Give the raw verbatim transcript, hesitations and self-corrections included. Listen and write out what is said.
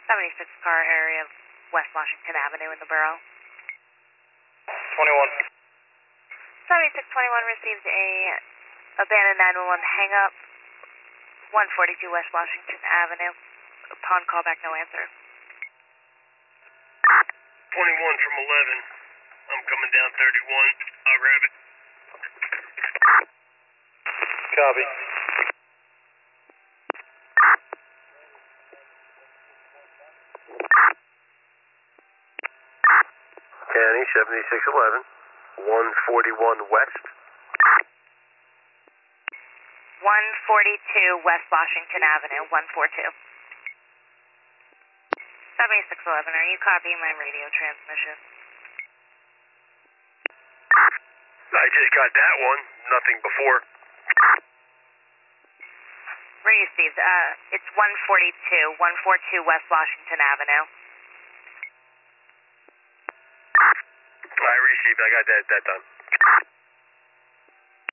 seventy-six car area of West Washington Avenue in the borough. twenty-one. seventy-six twenty-one received a abandoned nine one one hang-up, one forty-two West Washington Avenue. Upon callback, no answer. twenty-one from eleven. I'm coming down thirty-one. I'll grab it. Copy. County seventy-six eleven, one forty-one West. one forty-two West Washington Avenue, one forty-two. seventy-six eleven, are you copying my radio transmission? I just got that one. Nothing before. Received. Uh, it's one forty-two, one forty-two West Washington Avenue. I received. I got that that done.